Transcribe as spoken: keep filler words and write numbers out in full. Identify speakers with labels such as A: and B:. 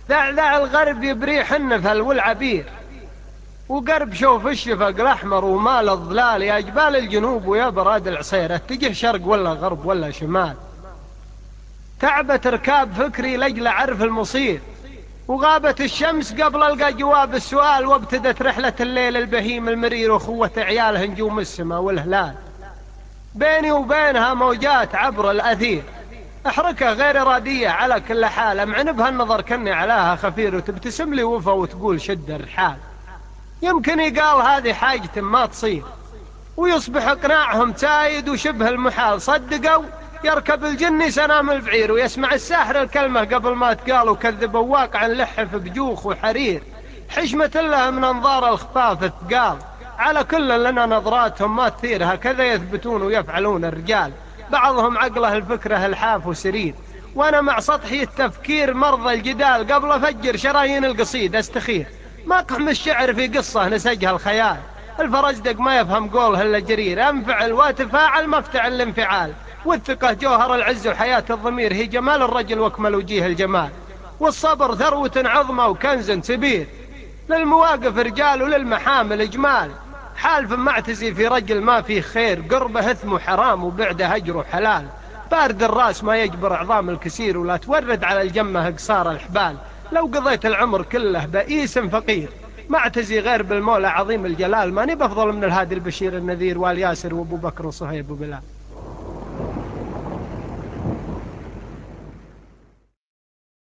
A: ذع ذع الغرب يبريح النفل والعبير، وقرب شوف الشفق الأحمر ومال الظلال، يا جبال الجنوب ويا براد العصير، اتجه شرق ولا غرب ولا شمال. تعبت ركاب فكري لجل عرف المصير، وغابت الشمس قبل ألقى جواب السؤال، وابتدت رحلة الليل البهيم المرير، وخوة عياله نجوم السماء والهلال. بيني وبينها موجات عبر الأثير، احركها غير إرادية على كل حال، امعن بها النظر كني علاها خفير، وتبتسم لي وفا وتقول شد الرحال. يمكن يقال هذه حاجة ما تصير، ويصبح اقناعهم تايد وشبه المحال. صدقوا يركب الجني سنام البعير، ويسمع الساحر الكلمة قبل ما تقال، وكذبوا واقعا لحف بجوخ وحرير. حشمة الله من انظار الخفاف الثقال، على كل لنا نظراتهم ما تثير، هكذا يثبتون ويفعلون الرجال. بعضهم عقله الفكرة الحاف وسرير، وانا مع سطحي التفكير مرضى الجدال، قبل افجر شرايين القصيد استخير. ما قحم الشعر في قصة نسجها الخيال، الفرزدق ما يفهم قوله الا جرير. انفعل وتفاعل مفتعل الانفعال، والثقة جوهر العز وحياة الضمير، هي جمال الرجل واكمل وجيه الجمال. والصبر ثروة عظمى وكنز كبير، للمواقف رجال وللمحامل اجمال. حالف معتزي في رجل ما فيه خير، قربه اثم وحرام وبعده هجر وحلال. بارد الراس ما يجبر عظام الكسير، ولا تورد على الجمة قصار الحبال. لو قضيت العمر كله بئيس فقير، معتزي غير بالمولى عظيم الجلال. ماني بفضل من الهادي البشير النذير والياسر وابو بكر وصهيب وبلال.